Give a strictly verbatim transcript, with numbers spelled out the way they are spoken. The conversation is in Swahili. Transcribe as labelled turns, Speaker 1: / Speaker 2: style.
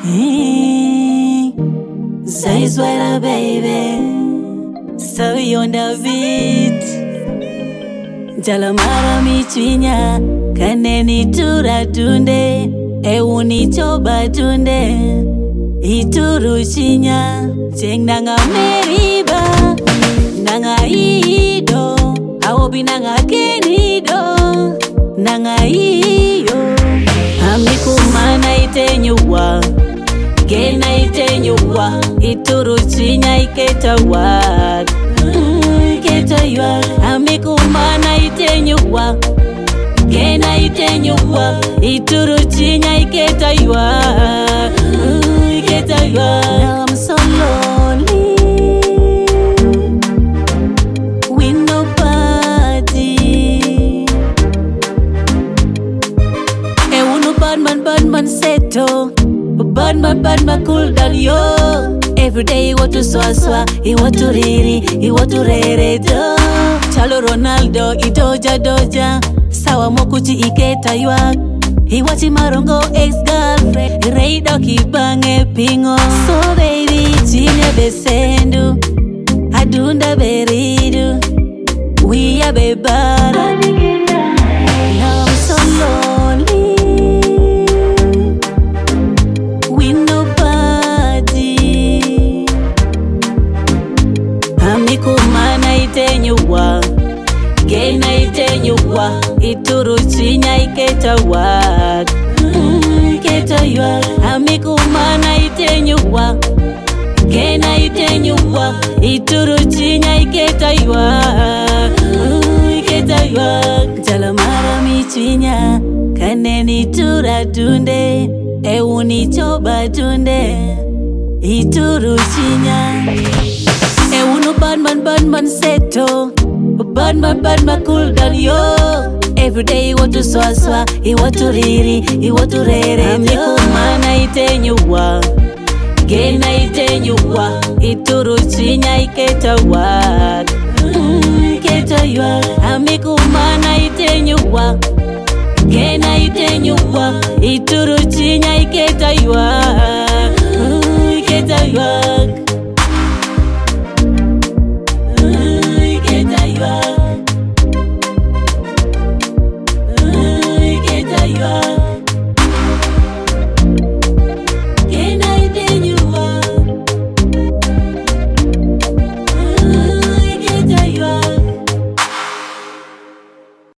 Speaker 1: Zaizwera baby, so on the beat. Jalamara michinya, kaneni tura tunde, euni choba tunde, ituru chinya, cheng nanga meriba, nanga ido, awobi nanga kenido, nanga iyo, amiku mana itenyuwa. Gena itenyuwa, ituru chinya iketawa, mm, iketawa. Amikumana itenyuwa, gena itenyuwa, ituru chinya iketawa, mm, iketawa. Now I'm so lonely, with nobody. E unu badman badman seto. Bad man, bad man, cool down yo. Every day, what to swa swa, he what to riri, he what to rere do. Chalo Ronaldo, idoja doja, sawa mokuchi iketa ywa. He wachi marongo ex-girlfriend, reido kibange pingo. So baby, chine besendu, adunda beridu, we are bebara. Now I'm so lonely. Amikumana itenyuwa, gena itenyuwa, ituru chinya iketawa, mm, iketawa. Amikumana itenyuwa, gena itenyuwa, ituru chinya iketawa, mm, iketawa. Jalamara michinya, kaneni tura tunde, euni choba tunde, ituru chinya. E unu badman badman seto, badman badman cool down yo. Every day what to swa swa, he what to riri, he what to rere. Amikumana itenyuwa, gena itenyuwa, ituru chinya iketawa, mm, iketawa. Amikumana itenyuwa, gena itenyuwa, ituru chinya iketawa, mm, iketawa.